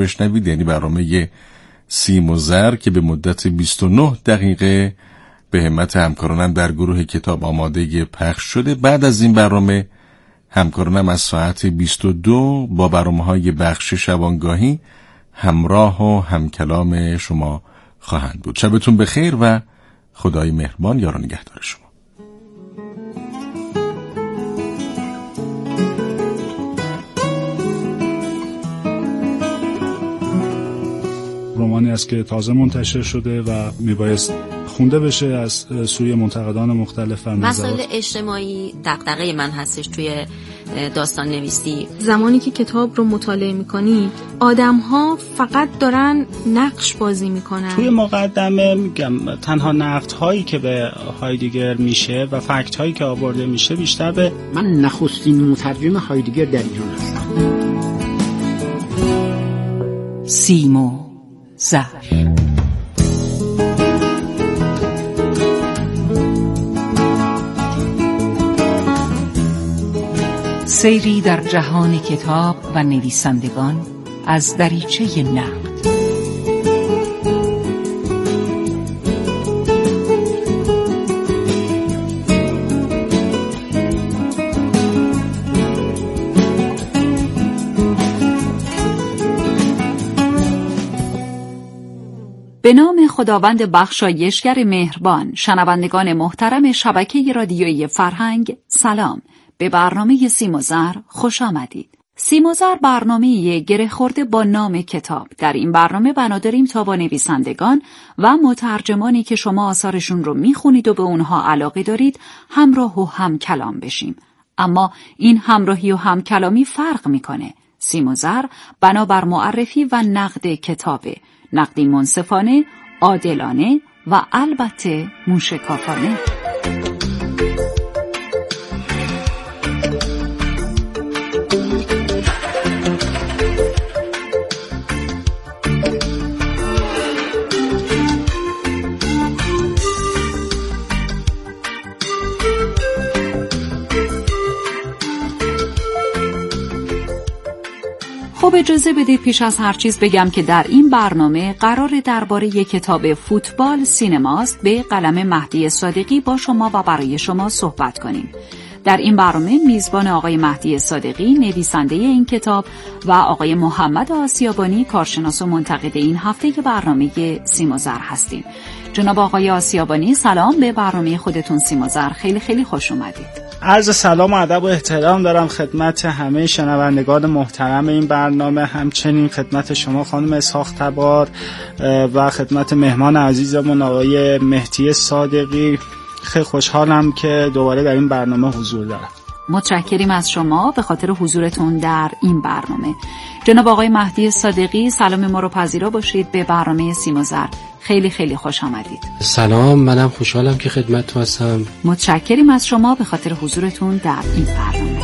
بشنوید، یعنی برنامه سیم و زر که به مدت 29 دقیقه به همت همکارانم در گروه کتاب آماده پخش شده. بعد از این برنامه همکارانم از ساعت 22 با برنامه‌های بخش شبانگاهی همراه و همکلام شما خواهند بود. شبتون بخیر و خدای مهربان یار و نگهدار شما. رمانی است که تازه منتشر شده و میبایست خونده بشه از سوی منتقدان مختلف. مسائل اجتماعی دغدغه من هستش توی داستان نویسی. زمانی که کتاب رو مطالعه میکنی آدم‌ها فقط دارن نقش بازی میکنن. توی مقدمه میگم تنها نقدهایی که به هایدگر میشه و فکت‌هایی که آورده میشه بیشتر به من نخستین مترجم هایدگر در ایران هستم. سیم و زر. سیری در جهان کتاب و نویسندگان از دریچه نقد. به نام خداوند بخشایشگر مهربان. شنوندگان محترم شبکه رادیویی فرهنگ، سلام. به برنامه سیم و زر خوش آمدید. سیم و زر برنامه‌ای گره خورده با نام کتاب. در این برنامه بنا داریم تا با نویسندگان و مترجمانی که شما آثارشون رو میخونید و به اونها علاقه دارید همراه و هم کلام بشیم. اما این همراهی و هم کلامی فرق میکنه. سیم و زر بنا بر معرفی و نقد کتابه. نقدی منصفانه، عادلانه و البته موشکافانه. خب اجازه بدید پیش از هر چیز بگم که در این برنامه قرار درباره یک کتاب فوتبال سینماست به قلم مهدی صادقی با شما و برای شما صحبت کنیم. در این برنامه میزبان آقای مهدی صادقی نویسنده این کتاب و آقای محمد آسیابانی کارشناس و منتقد این هفته برنامه سیم و زر هستیم. جناب آقای آسیابانی سلام، به برنامه خودتون سیم و زر خیلی خیلی خوش اومدید. عرض سلام و ادب و احترام دارم خدمت همه شنوندگان محترم این برنامه، همچنین خدمت شما خانم اسحاق تبار و خدمت مهمان عزیزمون آقای مهدی صادقی. خیلی خوشحالم که دوباره در این برنامه حضور دارم. متشکریم از شما به خاطر حضورتون در این برنامه. جناب آقای مهدی صادقی سلام ما رو پذیرا باشید به برنامه سیم و زر. خیلی خیلی خوش آمدید. سلام، منم خوشحالم که خدمتتون هستم. متشکریم از شما به خاطر حضورتون در این برنامه.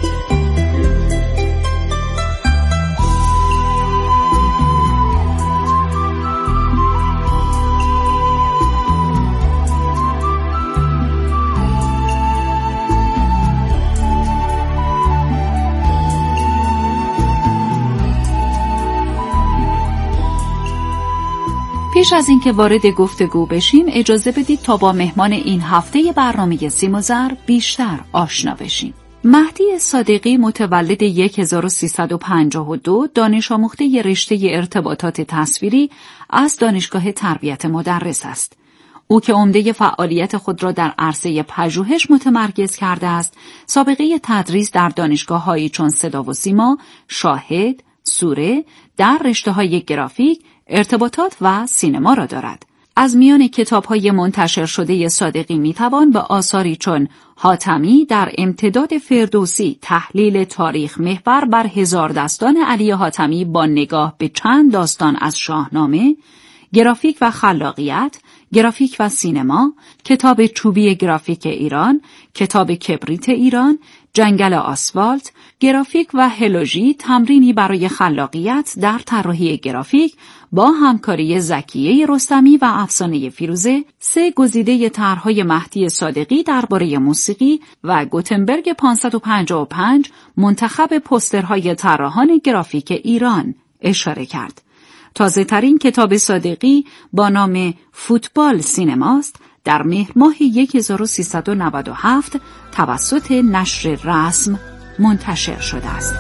پیش از اینکه وارد گفتگو بشیم اجازه بدید تا با مهمان این هفته برنامه سیم و زر بیشتر آشنا بشیم. مهدی صادقی متولد 1352 دانش آموخته رشته ارتباطات تصویری از دانشگاه تربیت مدرس است. او که عمده فعالیت خود را در عرصه پژوهش متمرکز کرده است، سابقه تدریس در دانشگاه‌هایی چون صدا و سیما، شاهد، سوره، در رشته‌های گرافیک، ارتباطات و سینما را دارد. از میان کتاب‌های منتشر شده صادقی می‌توان به آثاری چون حاتمی در امتداد فردوسی، تحلیل تاریخ محور بر هزار داستان علی حاتمی با نگاه به چند داستان از شاهنامه، گرافیک و خلاقیت، گرافیک و سینما، کتاب چوبی گرافیک ایران، کتاب کبریت ایران، جنگل آسفالت، گرافیک و هلوژی، تمرینی برای خلاقیت در طراحی گرافیک با همکاری زکیه رستمی و افسانه فیروزه، 3 گزیده طرح‌های مهدی صادقی درباره موسیقی و گوتنبرگ 555 منتخب پوسترهای طراحان گرافیک ایران اشاره کرد. تازه ترین کتاب صادقی با نام فوتبال سینماست در مهر ماه 1397 توسط نشر رسم منتشر شده است.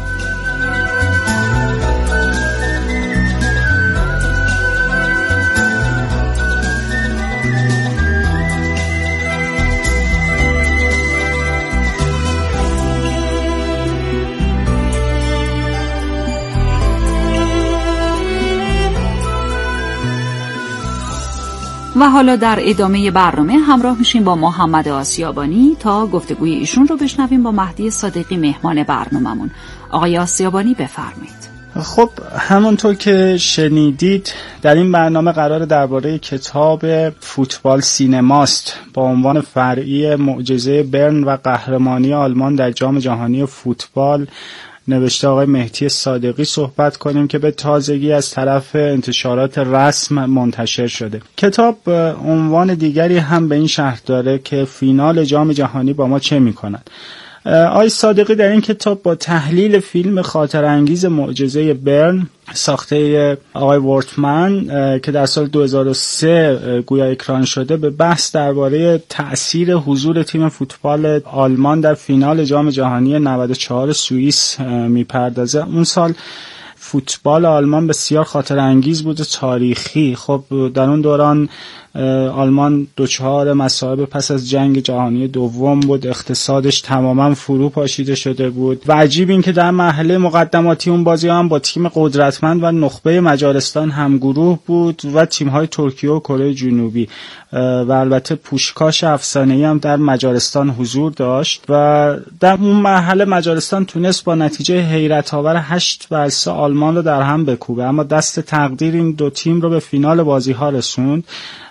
و حالا در ادامه برنامه همراه میشیم با محمد آسیابانی تا گفتگوی ایشون رو بشنویم با مهدی صادقی مهمان برناممون. آقای آسیابانی بفرمایید. خب همونطور که شنیدید در این برنامه قرار درباره کتاب فوتبال سینماست با عنوان فرعی معجزه برن و قهرمانی آلمان در جام جهانی فوتبال نوشته آقای مهدی صادقی صحبت کنیم که به تازگی از طرف انتشارات رسم منتشر شده. کتاب عنوان دیگری هم به این شرح داره که فینال جام جهانی با ما چه می‌کند. آقای صادقی در این کتاب با تحلیل فیلم خاطر انگیز معجزه برن ساخته آقای ورتمن که در سال 2003 گویا اکران شده به بحث درباره تأثیر حضور تیم فوتبال آلمان در فینال جام جهانی 94 سوئیس میپردازه. اون سال فوتبال آلمان بسیار خاطر انگیز بود و تاریخی. خب در اون دوران آلمان دچار مصائب پس از جنگ جهانی دوم بود، اقتصادش تماما فرو پاشیده شده بود و عجیب این که در مرحله مقدماتی اون بازی هم با تیم قدرتمند و نخبه مجارستان همگروه بود و تیم‌های ترکیه و کره جنوبی و البته پوشکاش افسانه‌ای هم در مجارستان حضور داشت و در اون مرحله مجارستان تونست با نتیجه حیرت‌آور 8-3 آلمان رو در هم بکوبه، اما دست تقدیر این دو تیم رو به فینال بازی‌ها رسوند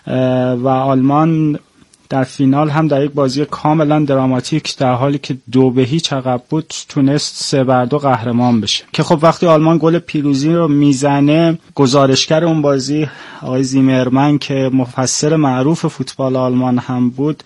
و آلمان در فینال هم در یک بازی کاملا دراماتیک در حالی که 2-0 عقب بود تونست 3-2 قهرمان بشه که خب وقتی آلمان گل پیروزی رو میزنه گزارشگر اون بازی آقای زیمرمن که مفسر معروف فوتبال آلمان هم بود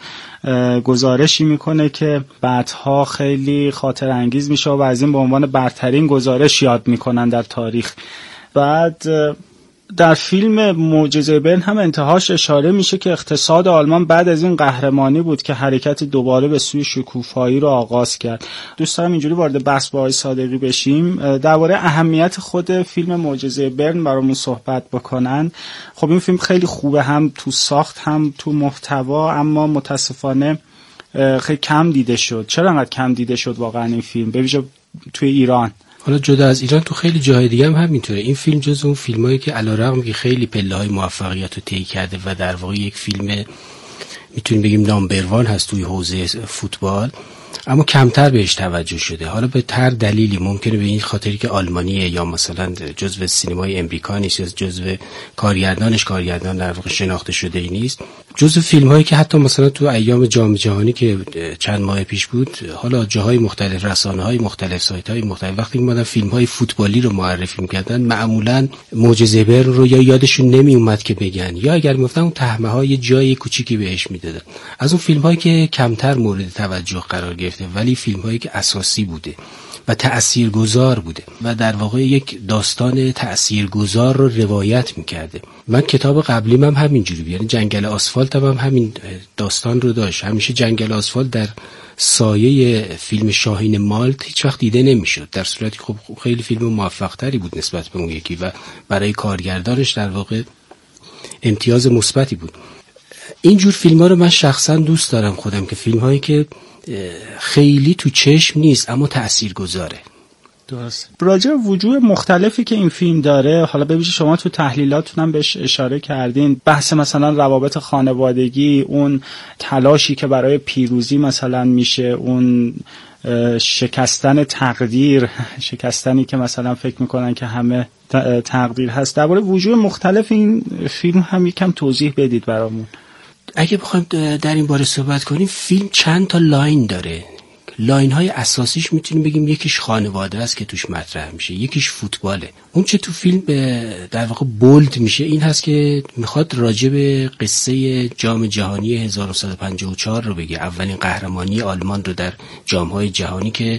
گزارشی میکنه که بعدها خیلی خاطر انگیز میشه و از این به عنوان برترین گزارش یاد میکنن در تاریخ. بعد در فیلم معجزه برن هم انتهاش اشاره میشه که اقتصاد آلمان بعد از این قهرمانی بود که حرکت دوباره به سوی شکوفایی رو آغاز کرد. دوست دارم اینجوری وارد بحث با آقای صادقی بشیم درباره اهمیت خود فیلم معجزه برن برامون صحبت بکنن. خب این فیلم خیلی خوبه، هم تو ساخت هم تو محتوا، اما متاسفانه خیلی کم دیده شد. چرا انقدر کم دیده شد واقعا این فیلم به ویژه توی ایران؟ حالا جدا از ایران تو خیلی جاهای دیگه هم همینطوره. این فیلم جز اون فیلمایی که علیرغم که خیلی پله‌های موفقیت رو طی کرده و در واقع یک فیلم میتونیم بگیم نامبر وان هست توی حوزه فوتبال، اما کمتر بهش توجه شده. حالا به هر دلیلی ممکنه به این خاطری که آلمانیه یا مثلا جزو سینمای امریکا نیست یا جزو کارگردان در واقع شناخته شده ای نیست. جزو فیلم‌هایی که حتی مثلا تو ایام جام جهانی که چند ماه پیش بود، حالا جاهای مختلف، رسانه‌های مختلف، سایت‌های مختلف وقتی اومدن فیلم‌های فوتبالی رو معرفی می‌کردن معمولاً معجزه برن رو یا یادشون نمی اومد که بگن یا اگر می‌گفتن اون تهمه‌های جای کوچیکی بهش میدادن. از اون فیلم‌هایی که کمتر مورد توجه قرار گرفته ولی فیلم‌هایی که اساسی بوده و تأثیرگذار بوده و در واقع یک داستان تأثیرگذار رو روایت می‌کرده. من کتاب قبلیم هم همینجوری، یعنی جنگل آسفالت هم همین داستان رو داشت. همیشه جنگل آسفالت در سایه فیلم شاهین مالت هیچ وقت دیده نمی‌شد، در صورتی خب خیلی فیلم موفق‌تری بود نسبت به اون یکی و برای کارگردانش در واقع امتیاز مثبتی بود. اینجور فیلم‌ها رو من شخصا دوست دارم خودم، که فیلم‌هایی که خیلی تو چشم نیست اما تأثیرگذاره. درست. راجع به وجوه مختلفی که این فیلم داره، حالا ببینید شما تو تحلیلاتون هم بهش اشاره کردین، بحث مثلا روابط خانوادگی، اون تلاشی که برای پیروزی مثلا میشه، اون شکستن تقدیر، شکستنی که مثلا فکر میکنن که همه تقدیر هست. درباره وجوه مختلف این فیلم هم یکم توضیح بدید برامون. اگه بخوایم در این باره صحبت کنیم، فیلم چند تا لاین داره. لاین های اساسیش میتونیم بگیم یکیش خانواده است که توش مطرح میشه، یکیش فوتباله. اون چه تو فیلم در واقع بولد میشه این هست که میخواد راجع به قصه جام جهانی 1954 رو بگه، اولین قهرمانی آلمان رو در جام‌های جهانی که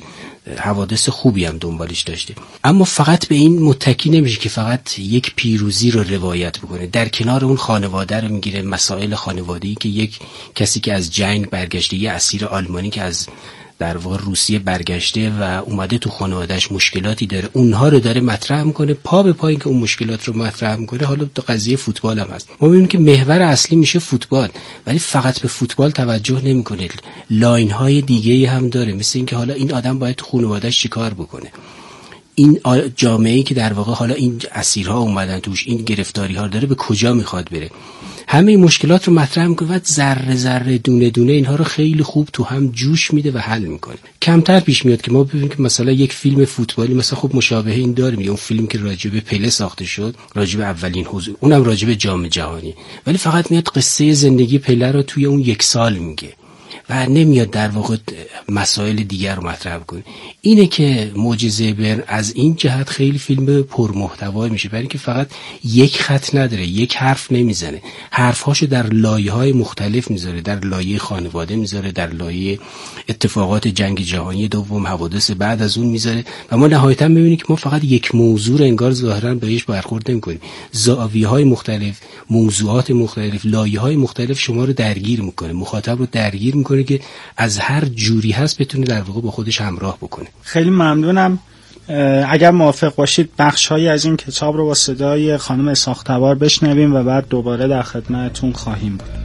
حوادث خوبی هم دنبالش داشته. اما فقط به این متکی نمیشه که فقط یک پیروزی رو روایت بکنه. در کنار اون خانواده رو میگیره، مسائل خانوادگی که یک کسی که از جنگ برگشته، یه اسیر آلمانی که از در واقع روسیه برگشته و اومده تو خانوادهش مشکلاتی داره، اونها رو داره مطرح میکنه. پا به پای که اون مشکلات رو مطرح میکنه، حالا تو قضیه فوتبال هم هست. ما میبینیم که محور اصلی میشه فوتبال، ولی فقط به فوتبال توجه نمیکنه، لاین های دیگه هم داره، مثل اینکه حالا این آدم باید تو خانوادهش چیکار بکنه، این جامعه‌ای که در واقع حالا این اسیرها اومدن توش، این گرفتاری ها داره به کجا میخواد بره. همه این مشکلات رو مطرح میکنه و ذره ذره دونه دونه اینها رو خیلی خوب تو هم جوش میده و حل میکنه. کمتر پیش میاد که ما ببینیم که مثلا یک فیلم فوتبالی مثلا خب مشابه این داریم، اون فیلم که راجع به پله ساخته شد، راجع به اولین حضور، اونم راجع به جام جهانی، ولی فقط میاد قصه زندگی پله رو توی اون یک سال میگه و نمیاد در واقع مسائل دیگر رو مطرح کنه. اینه که معجزه برن از این جهت خیلی فیلم پرمحتوا میشه، برای اینکه فقط یک خط نداره، یک حرف نمیزنه، حرفهاشو در لایه‌های مختلف میذاره، در لایه خانواده میذاره، در لایه اتفاقات جنگ جهانی دوم، حوادث بعد از اون میذاره و ما نهایتا میبینیم که ما فقط یک موضوع رو انگار ظاهرا بهش برخورد نمی‌کنیم. زاویه‌های مختلف، موضوعات مختلف، لایه‌های مختلف شما رو درگیر میکنه، مخاطب رو درگیر میکنه که از هر جوری هست بتونه در واقع با خودش همراه بکنه. خیلی ممنونم. اگر موافق باشید بخش‌هایی از این کتاب رو با صدای خانم اسحاق تبار بشنویم و بعد دوباره در خدمتتون خواهیم بود.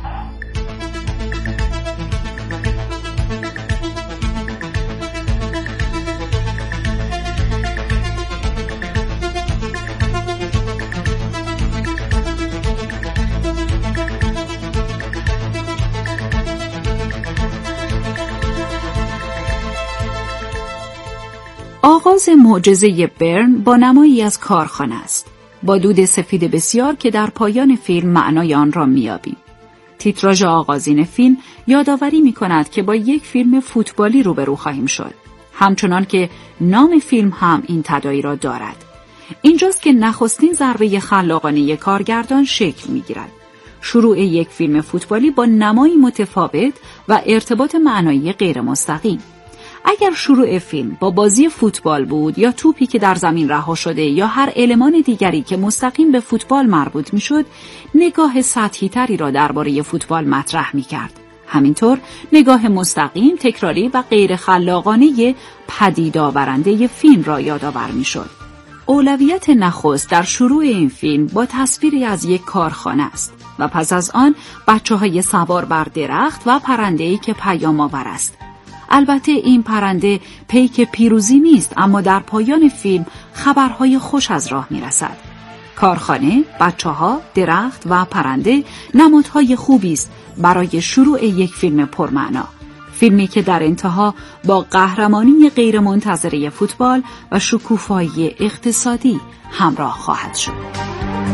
آغاز معجزه برن با نمایی از کارخانه است، با دود سفید بسیار که در پایان فیلم معنای آن را میابیم. تیتراژ آغازین فیلم یادآوری می‌کند که با یک فیلم فوتبالی روبرو خواهیم شد، همچنان که نام فیلم هم این تداعی را دارد. اینجاست که نخستین ضربه خلاقانه کارگردان شکل می‌گیرد. شروع یک فیلم فوتبالی با نمایی متفاوت و ارتباط معنایی غیر مستقیم. اگر شروع فیلم با بازی فوتبال بود یا توپی که در زمین رها شده یا هر المان دیگری که مستقیم به فوتبال مربوط میشد، نگاه سطحی تری را درباره فوتبال مطرح میکرد. همینطور نگاه مستقیم، تکراری و غیر خلاقانه پدید آورنده فیلم را یادآور میشد. اولویت نخست در شروع این فیلم با تصویری از یک کارخانه است و پس از آن بچه‌های سوار بر درخت و پرنده‌ای که پیام آور است. البته این پرنده پیک پیروزی نیست، اما در پایان فیلم خبرهای خوش از راه میرسد. کارخانه، بچه‌ها، درخت و پرنده نمادهای خوبی است برای شروع یک فیلم پرمعنا. فیلمی که در انتها با قهرمانی غیرمنتظره فوتبال و شکوفایی اقتصادی همراه خواهد شد.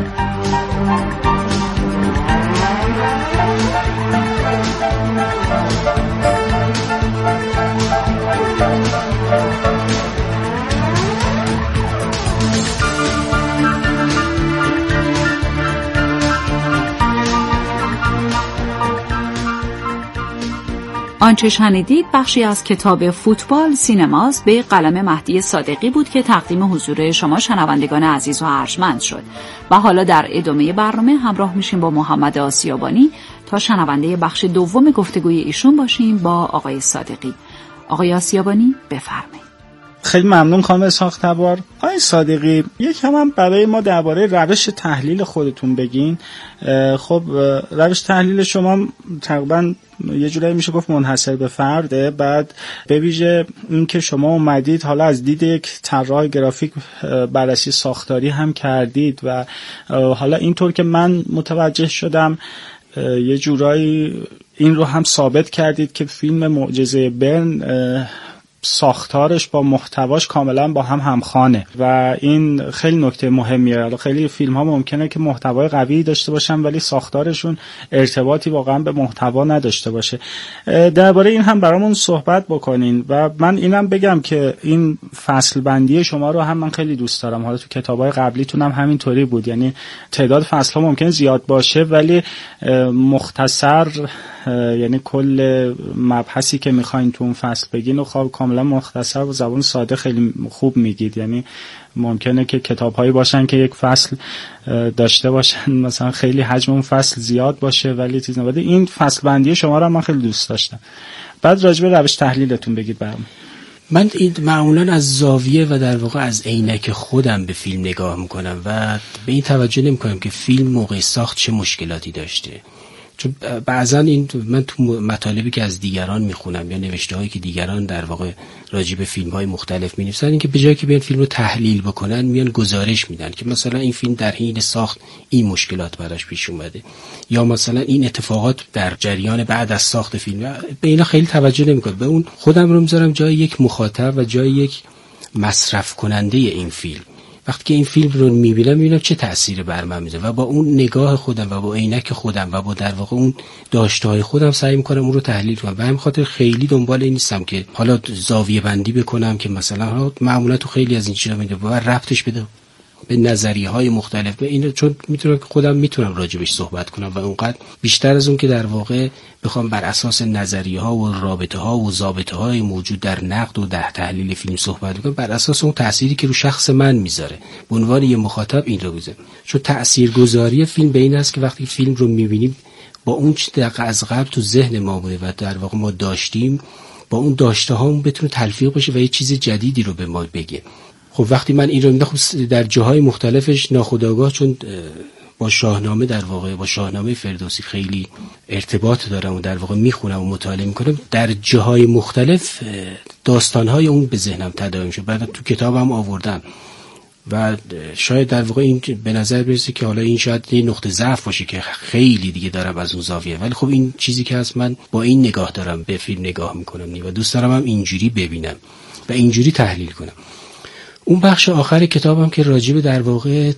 آنچه شنیدید بخشی از کتاب فوتبال سینماست به قلم مهدی صادقی بود که تقدیم حضور شما شنوندگان عزیز و ارجمند شد و حالا در ادامه برنامه همراه میشیم با محمد آسیابانی تا شنونده بخش دوم گفتگوی ایشون باشیم با آقای صادقی. آقای آسیابانی بفرمایید. خیلی ممنون خانم اسحاق تبار. آقای صادقی یکم هم برای ما درباره روش تحلیل خودتون بگین. خب روش تحلیل شما تقریبا یه جورایی میشه گفت منحصر به فرده، بعد به ویژه این که شما اومدید حالا از دید یک طراح گرافیک بررسی ساختاری هم کردید و حالا اینطور که من متوجه شدم یه جورایی این رو هم ثابت کردید که فیلم معجزه برن ساختارش با محتواش کاملا با هم همخوانه و این خیلی نکته مهمیه. خیلی فیلم ها ممکنه که محتوای قوی داشته باشن ولی ساختارشون ارتباطی واقعا به محتوا نداشته باشه. درباره این هم برامون صحبت بکنین و من اینم بگم که این فصل بندی شما رو هم من خیلی دوست دارم. حالا تو کتابای قبلیتون هم همینطوری بود، یعنی تعداد فصل ها ممکن زیاد باشه ولی مختصر، یعنی کل مبحثی که میخواین تو اون فصل بگین و کاملا کاملا مختصر و زبان ساده خیلی خوب میگید. یعنی ممکنه که کتاب‌هایی باشن که یک فصل داشته باشن مثلا خیلی حجم اون فصل زیاد باشه ولی چیز نبوده. این فصل بندی شما رو من خیلی دوست داشتم. بعد راجع به روش تحلیلتون بگید برام. من معمولا از زاویه و در واقع از عینک خودم به فیلم نگاه میکنم و به این توجه نمیکنم که فیلم موقع ساخت چه مشکلاتی داشته. چون بعضا من تو مطالبی که از دیگران میخونم یا نوشته هایی که دیگران در واقع راجع به فیلم های مختلف مینویسن، این که به جای که بیان فیلم رو تحلیل بکنن میان گزارش میدن که مثلا این فیلم در حین ساخت این مشکلات براش پیش اومده یا مثلا این اتفاقات در جریان بعد از ساخت فیلم. به اینا خیلی توجه نمیکنم. به اون خودم رو میذارم جای یک مخاطب و جای یک مصرف کننده این فیلم. وقتی که این فیلم رو میبینم چه تأثیری بر من میذاره و با اون نگاه خودم و با عینک خودم و با در واقع اون داشته‌های خودم سعی میکنم اون رو تحلیل کنم. و همین خاطر خیلی دنبال این نیستم که حالا زاویه بندی بکنم که مثلا معمولا تو خیلی از این چیزا میگه و ربطش بده به نظریه‌های مختلف. به این چون میتونم که خودم میتونم راجبش صحبت کنم و اونقدر بیشتر از اون که در واقع بخوام بر اساس نظریه‌ها و رابطه‌ها و ضابطه‌های موجود در نقد و در تحلیل فیلم صحبت کنم، بر اساس اون تأثیری که رو شخص من میذاره به عنوان یه مخاطب این رو میذاره. چون تاثیرگذاری فیلم به این است که وقتی فیلم رو میبینیم با اون چیزی که از قبل تو ذهن ما بوده و در واقع ما داشتیم با اون داشته هامون بتونه تلفیق بشه و یه چیز جدیدی رو به ما بگه. خب وقتی من این رو میدم در جاهای مختلفش ناخودآگاه، چون با شاهنامه در واقع با شاهنامه فردوسی خیلی ارتباط دارم و در واقع میخونم و مطالعه میکنم، در جاهای مختلف داستانهای اون به ذهنم تداعی شد. بعد تو کتابم آوردم و شاید در واقع این به نظر برسه که حالا این شاید یه نقطه ضعف باشه که خیلی دیگه دارم از اون زاویه، ولی خب این چیزی که هست من با این نگاه دارم به فیلم نگاه میکنم و دوست دارم هم اینجوری ببینم و اینجوری تحلیل کنم. اون بخش آخر کتابم که راجب در واقع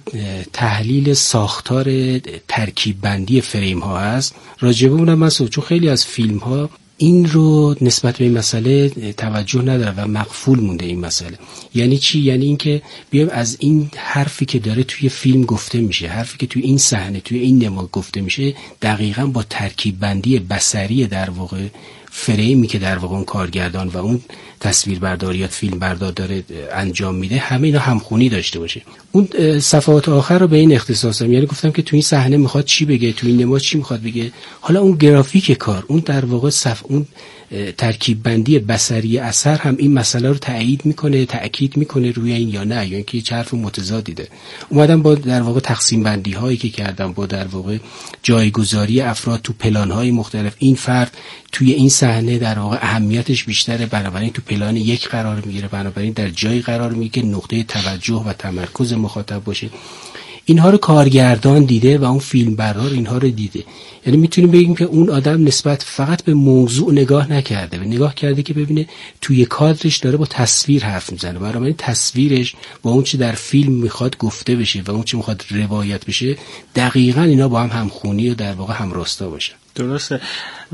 تحلیل ساختار ترکیب بندی فریم ها هست، راجب اونم من چون خیلی از فیلم ها این رو نسبت به این مسئله توجه نداره و مغفول مونده این مسئله. یعنی چی؟ یعنی این که بیایم از این حرفی که داره توی فیلم گفته میشه، حرفی که توی این صحنه توی این نماد گفته میشه، دقیقاً با ترکیب بندی بصری در واقع فریمی که در واقع اون کارگردان و اون تصویربرداری یا فیلم بردار داره انجام میده، همه اینا همخونی داشته باشه. اون صفحات آخر رو به این اختصاصم، یعنی گفتم که تو این صحنه میخواد چی بگه، تو این نماد چی میخواد بگه. حالا اون گرافیک کار، اون در واقع اون ترکیب بندی بصری اثر هم این مسئله رو تأیید میکنه، تأکید میکنه روی این یا نه، یا اینکه یه حرف متضادی ده. اومدم با در واقع تقسیم بندی هایی که کردم، با در واقع جایگذاری افراد تو پلان های مختلف، این فرد توی این صحنه در واقع اهمیتش بیشتره، بنابراین تو پلان یک قرار میگیره، بنابراین در جایی قرار میگیره که نقطه توجه و تمرکز مخاطب باشه. اینها رو کارگردان دیده و اون فیلم بردار اینها رو دیده. یعنی میتونیم بگیم که اون آدم نسبت فقط به موضوع نگاه نکرده، و نگاه کرده که ببینه توی کادرش داره با تصویر حرف میزنه، بنابراین تصویرش با اون چی در فیلم میخواد گفته بشه و اون چی میخواد روایت بشه، دقیقاً اینا با هم همخونی و در واقع همراستا باشه. درسته.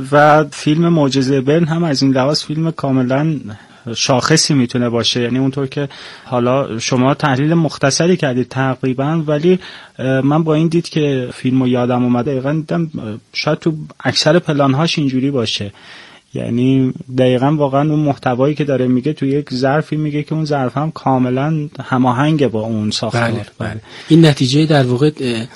و فیلم معجزه برن هم از این لحاظ فیلم کاملا شاخصی میتونه باشه. یعنی اونطور که حالا شما تحلیل مختصری کردید تقریبا، ولی من با این دید که فیلمو یادم اومده دقیقاً دیدم شاید تو اکثر پلانهاش اینجوری باشه. یعنی دقیقاً واقعا اون محتوایی که داره میگه تو یک ظرفی میگه که اون ظرف هم کاملا هماهنگ با اون ساختار. بله. این نتیجه در واقع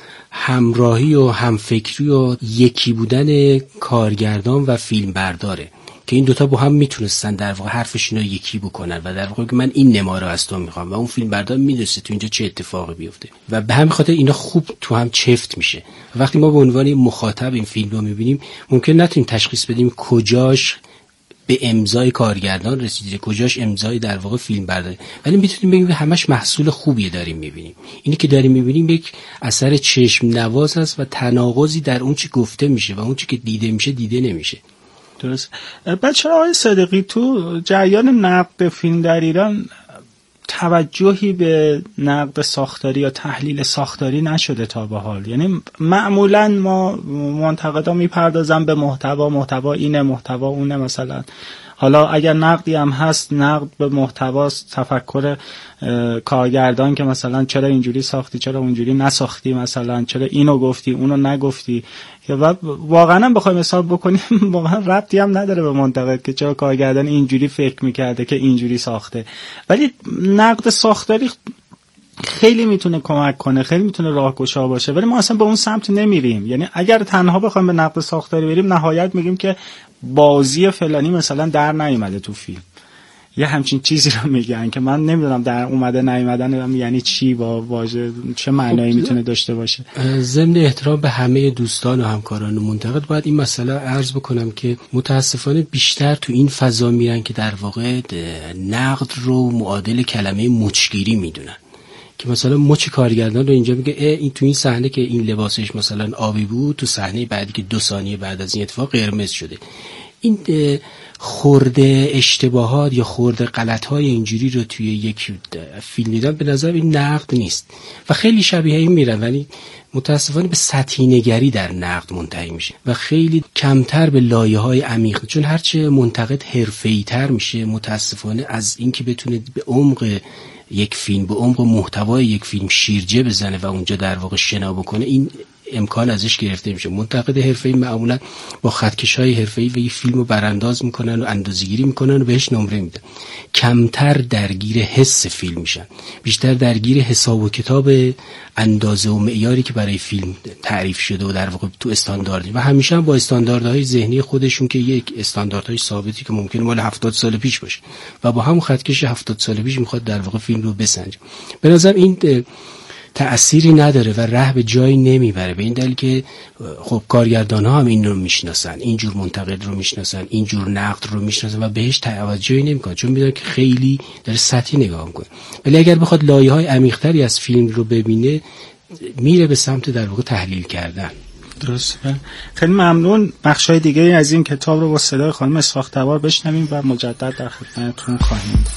همراهی و همفکری و یکی بودن کارگردان و فیلم برداره که این دوتا با هم میتونستن در واقع حرفشون رو یکی بکنن و در واقع که من این نما رو از تو میخوام و اون فیلم بردار میدونسته تو اینجا چه اتفاقی بیفته و به همین خاطر اینا خوب تو هم چفت میشه. وقتی ما به عنوان مخاطب این فیلم رو میبینیم ممکن نتونیم تشخیص بدیم کجاش به امضای کارگردان رسیده، کجاش امضای در واقع فیلم برداری، ولی میتونیم بگیم که همش محصول خوبیه داریم میبینیم. اینی که داریم میبینیم یک اثر چشم نواز است و تناقضی در اون چی گفته میشه و اون چی که دیده میشه دیده نمیشه. درست. بچه آقای صادقی، تو جریان نقد فیلم در ایران توجهی به نقد ساختاری یا تحلیل ساختاری نشده تا به حال. یعنی معمولا ما منتقدا میپردازن به محتوا اینه، محتوا اونه مثلا. حالا اگر نقدی هم هست، نقد به محتواست، تفکر کارگردان که مثلا چرا اینجوری ساختی، چرا اونجوری نساختی، مثلا چرا اینو گفتی اونو نگفتی. و واقعا هم بخوایم حساب بکنیم واقعا ربطی هم نداره به منتقد که چرا کارگردان اینجوری فکر میکرده که اینجوری ساخته. ولی نقد ساختاری خیلی میتونه کمک کنه، خیلی میتونه راهگشا باشه، ولی ما اصلا به اون سمت نمیریم. یعنی اگر تنها بخوایم به نقد ساختاری بریم، نهایت میگیم که بازی فلانی مثلا در نیومده تو فیلم، یه همچین چیزی رو میگن که من نمیدونم در اومده نیومدن یعنی چی، با واژه چه معنایی میتونه داشته باشه. ضمن احترام به همه دوستان و همکاران و منتقد باید این مسئله عرض بکنم که متاسفانه بیشتر تو این فضا میرن که در واقع نقد رو معادل کلمه مچگیری میدونن، که مثلا مچ کارگردان رو اینجا میگه این تو این صحنه که این لباسش مثلا آبی بود، تو صحنه بعدی که 2 ثانیه بعد از این اتفاق قرمز شده. این خورده اشتباهات یا خورده غلط‌های اینجوری رو توی یک فیلم دیدن به نظر این نقد نیست و خیلی شبیه این میرن، ولی متاسفانه به سطحی نگری در نقد منتهی میشه و خیلی کمتر به لایه‌های عمیق، چون هرچه منتقد حرفه‌ای‌تر میشه متاسفانه از اینکه بتونه به عمق یک فیلم، به عمق محتوای یک فیلم شیرجه بزنه و اونجا در واقع شنا بکنه، این امکان ازش گرفته میشه. منتقد حرفه‌ای معمولا با خطکش‌های حرفه‌ای و یک فیلمو برانداز میکنن و اندازه‌گیری میکنن و بهش نمره میدن. کمتر درگیر حس فیلم میشن، بیشتر درگیر حساب و کتاب اندازه و معیاری که برای فیلم تعریف شده و در واقع تو استانداردی و همیشه هم با استانداردهای ذهنی خودشون که یک استانداردهای ثابتی که ممکنه مال 70 سال پیش باشه و با همون خطکش 70 سال پیش میخواد در واقع فیلم رو بسنجه. به نظر این تأثیری نداره و ره به جایی نمیبره، به این دلیل که خب کارگردان ها هم این رو میشناسن، اینجور منتقد رو میشناسن، اینجور نقد رو میشناسن و بهش توجهی نمیکنن، چون میدونن که خیلی داره سطحی نگاه میکنه. ولی اگر بخواد لایه‌های عمیق‌تری از فیلم رو ببینه، میره به سمت در واقع تحلیل کردن. درسته. خیلی ممنون. بخشای دیگه از این کتاب رو با صدای خانم اسحاق تبار بشنویم و مجدد در خدمتتون خواهیم بود.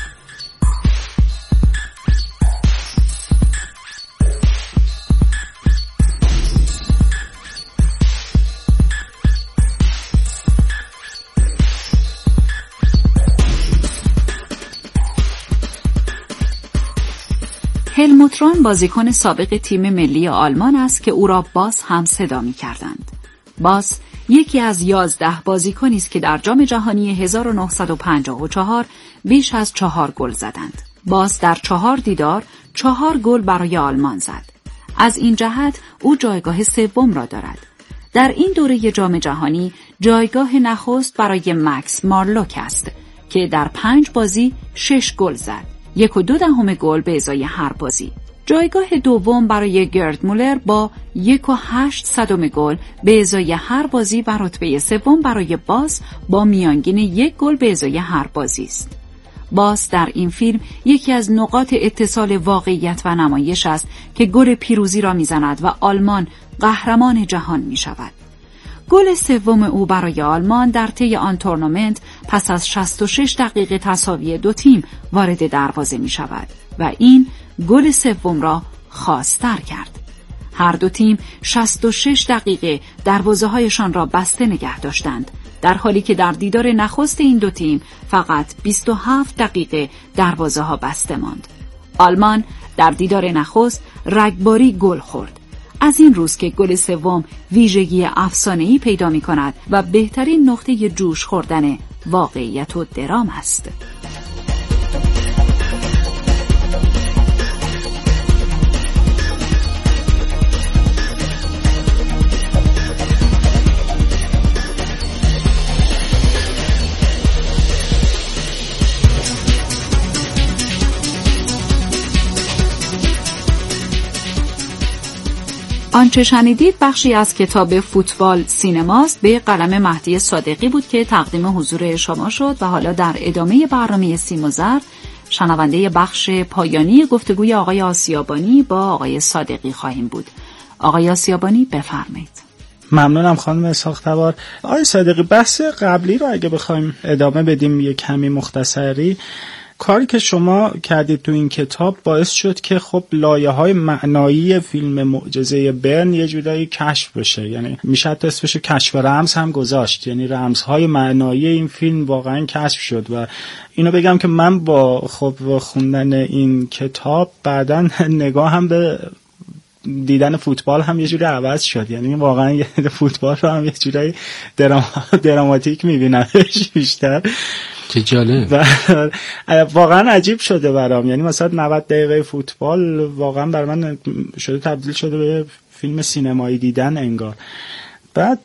هلموت ران بازیکن سابق تیم ملی آلمان است که او را باس هم صدا می‌کردند. باس یکی از 11 بازیکنی است که در جام جهانی 1954 بیش از 4 گل زدند. باس در 4 دیدار 4 گل برای آلمان زد. از این جهت او جایگاه سوم را دارد. در این دوره جام جهانی جایگاه نخست برای مکس مارلوک است که در 5 بازی 6 گل زد. 1.2 گل به ازای هر بازی. جایگاه دوم برای گرد مولر با 1.8 گل به ازای هر بازی و رتبه سوم برای باس با میانگین 1 گل به ازای هر بازی است. باس در این فیلم یکی از نقاط اتصال واقعیت و نمایش است که گل پیروزی را میزند و آلمان قهرمان جهان می شود. گل سوم او برای آلمان در طی آن تورنمنت پس از 66 دقیقه تساوی 2 تیم وارد دروازه می شود و این گل سوم را خاص‌تر کرد. هر 2 تیم 66 دقیقه دروازه‌هایشان را بسته نگه داشتند، در حالی که در دیدار نخست این 2 تیم فقط 27 دقیقه دروازه‌ها بسته ماند. آلمان در دیدار نخست رگباری گل خورد. از این روز که گل سوم ویژگی افسانه‌ای پیدا می‌کند و بهترین نقطه جوش خوردن واقعیت و درام است. آنچه شنیدید بخشی از کتاب فوتبال سینماست به قلم مهدی صادقی بود که تقدیم حضور شما شد و حالا در ادامه برنامه سیم و زرد شنونده بخش پایانی گفتگوی آقای آسیابانی با آقای صادقی خواهیم بود. آقای آسیابانی بفرمایید. ممنونم خانم اسحاق تبار. آقای صادقی، بحث قبلی رو اگه بخوایم ادامه بدیم یک کمی مختصری، کاری که شما کردید تو این کتاب باعث شد که خب لایه‌های معنایی فیلم معجزه برن یه جورایی کشف بشه، یعنی میشه حتی اسمش کشف رمز هم گذاشت، یعنی رمزهای معنایی این فیلم واقعا کشف شد. و اینو بگم که من با خب خوندن این کتاب بعداً نگاه هم به دیدن فوتبال هم یه جوری عوض شد، یعنی واقعا فوتبال رو هم یه جوری دراماتیک میبینمش بیشتر. چه جالب. واقعا عجیب شده برام، یعنی مثلا 90 دقیقه فوتبال واقعا بر من شده تبدیل شده به فیلم سینمایی دیدن انگار. بعد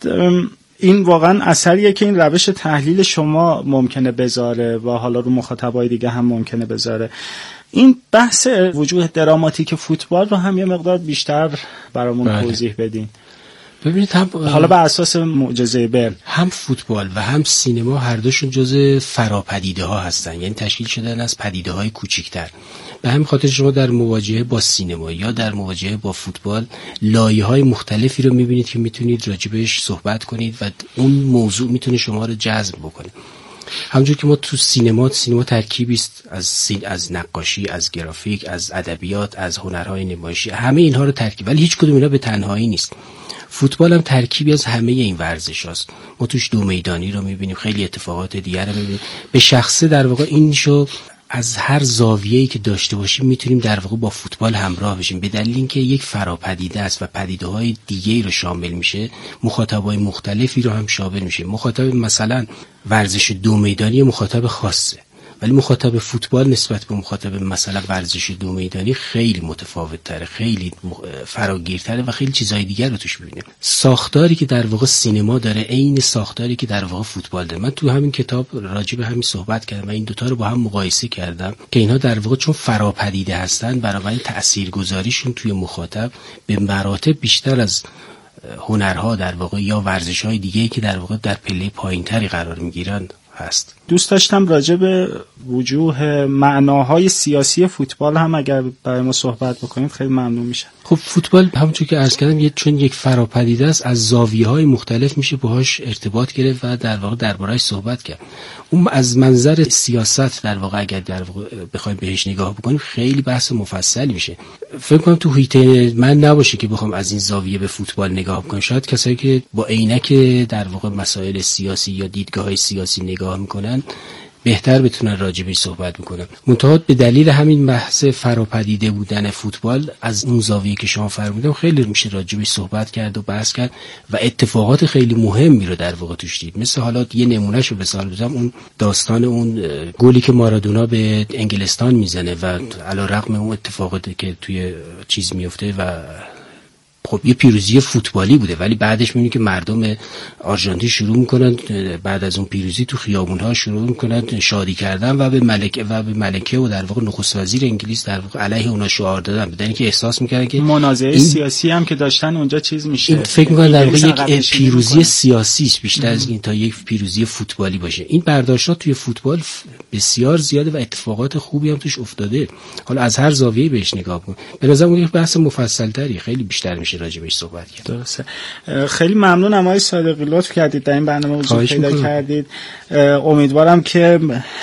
این واقعا اثریه که این روش تحلیل شما ممکنه بذاره و حالا رو مخاطبای دیگه هم ممکنه بذاره. این بحث وجوه دراماتیک فوتبال رو هم یه مقدار بیشتر برامون توضیح بدین. ببینید حالا بر اساس معجزه برن هم فوتبال و هم سینما هر دوشون جزء فراپدیده ها هستن، یعنی تشکیل شدن از پدیده های کوچیکتر. به همین خاطر شما در مواجهه با سینما یا در مواجهه با فوتبال لایه های مختلفی رو میبینید که میتونید راجبش صحبت کنید و اون موضوع میتونه شما رو جذب بکنه. همونجور که ما تو سینما ترکیبی است از نقاشی، از گرافیک، از ادبیات، از هنرهای نمایشی، همه اینها رو ترکیب، ولی هیچ کدوم اینا به تنهایی نیست. فوتبال هم ترکیبی از همه این ورزش هاست. ما توش دو میدانی رو میبینیم، خیلی اتفاقات دیگر رو میبینیم. به شخصه در واقع این شو از هر زاویه‌ای که داشته باشیم میتونیم در واقع با فوتبال همراه بشیم، به دلیل اینکه یک فراپدیده است و پدیده‌های دیگه‌ای رو شامل میشه، مخاطبای مختلفی رو هم شامل میشه. مخاطب مثلا ورزش دو میدانی مخاطب خاصه، ولی مخاطب فوتبال نسبت به مخاطب مثلا ورزش دو میدانی خیلی متفاوت تره، خیلی فراگیرتره و خیلی چیزهای دیگر رو توش میبینیم. ساختاری که در واقع سینما داره عین ساختاری که در واقع فوتبال داره. من تو همین کتاب راجع به همین صحبت کردم و این دوتا رو با هم مقایسه کردم که اینها در واقع چون فراپدیده هستن، بنابراین تاثیرگذاریشون توی مخاطب به مراتب بیشتر از هنرها در واقع یا ورزش‌های دیگه‌ای که در واقع در پله پایین‌تری قرار می‌گیرن هست. دوست داشتم راجع به وجوه معناهای سیاسی فوتبال هم اگر برای ما صحبت بکنید خیلی ممنون میشه. خب فوتبال همونجور که عرض کردم چون یک فراپدیده است، از زاویه‌های مختلف میشه باهاش ارتباط گرفت و در واقع درباره‌اش صحبت کرد. اون از منظر سیاست در واقع اگر در واقع بخوایم بهش نگاه بکنیم خیلی بحث مفصلی میشه. فکر کنم تو حیطه من نباشه که بخوام از این زاویه به فوتبال نگاه کنم. شاید کسایی که با عینک در واقع مسائل سیاسی یا دیدگاه‌های سیاسی نگاه میکنن بهتر بتونن راجبش صحبت میکنن. منتها به دلیل همین بحث فراپدیده بودن فوتبال از اون زاویه که شما فرمودید خیلی میشه راجبش صحبت کرد و بحث کرد و اتفاقات خیلی مهمی رو در واقع توش دید. مثل حالا یه نمونهشو مثال بزنم، اون داستان اون گلی که مارادونا به انگلستان میزنه و علی رغم اون اتفاقاتی که توی چیز میفته و خب یه پیروزی فوتبالی بوده، ولی بعدش میبینی که مردم آرژانتین شروع میکنن بعد از اون پیروزی تو خیابون‌ها شروع میکنن شادی کردن و به ملکه و در واقع نخست وزیر انگلیس در واقع علیه اونا شعار دادن، بدون اینکه احساس میکردن که منازعه سیاسی هم که داشتن اونجا چیز میشه. این فکر میکنن در واقع یک پیروزی سیاسی است بیشتر از این تا یک پیروزی فوتبالی باشه. این برداشت‌ها توی فوتبال بسیار زیاده و اتفاقات خوبی هم توش افتاده. حالا از هر زاویه‌ای بهش نگاه کن. به نظرم یک بحث مفصل‌تری خیلی بیشتر میشه راجبش صحبت کرد. درسته. خیلی ممنونم آقای صادقی، لطف کردید در این برنامه حضور پیدا کردید. امیدوارم که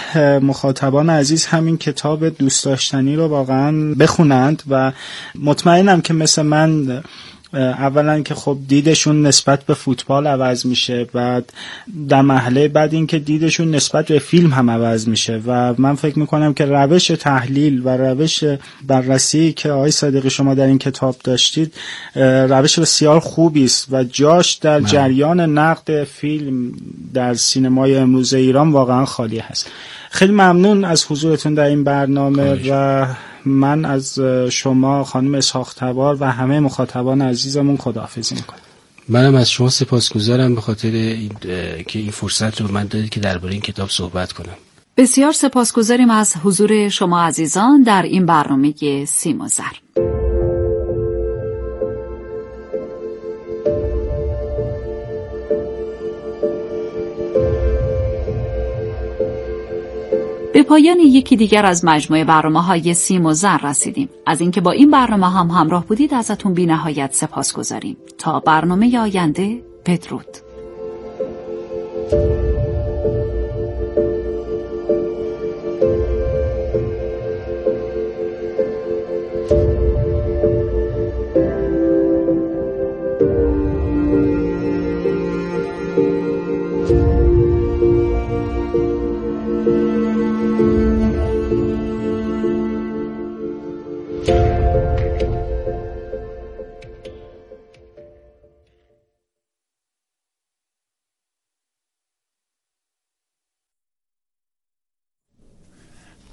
مخاطبان عزیز همین کتاب دوست داشتنی رو واقعا بخونند و مطمئنم که مثل من اولا که خب دیدشون نسبت به فوتبال عوض میشه، بعد در مرحله بعد این که دیدشون نسبت به فیلم هم عوض میشه و من فکر میکنم که روش تحلیل و روش بررسی که آقای صادقی شما در این کتاب داشتید روش بسیار خوبی است و جاش در جریان نقد فیلم در سینمای امروز ایران واقعا خالی هست. خیلی ممنون از حضورتون در این برنامه و من از شما خانم اسحاق تبار و همه مخاطبان عزیزمون خداحافظی میکنم. منم از شما سپاسگزارم به خاطر که این فرصت رو من دادید که درباره این کتاب صحبت کنم. بسیار سپاسگزاریم از حضور شما عزیزان در این برنامه سیم و زر. به پایان یکی دیگر از مجموعه برنامه‌های سیم و زر رسیدیم. از اینکه با این برنامه هم همراه بودید ازتون بی‌نهایت سپاسگزاریم. تا برنامه آینده، بدرود.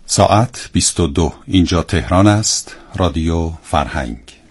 ساعت 22. اینجا تهران است. رادیو فرهنگ.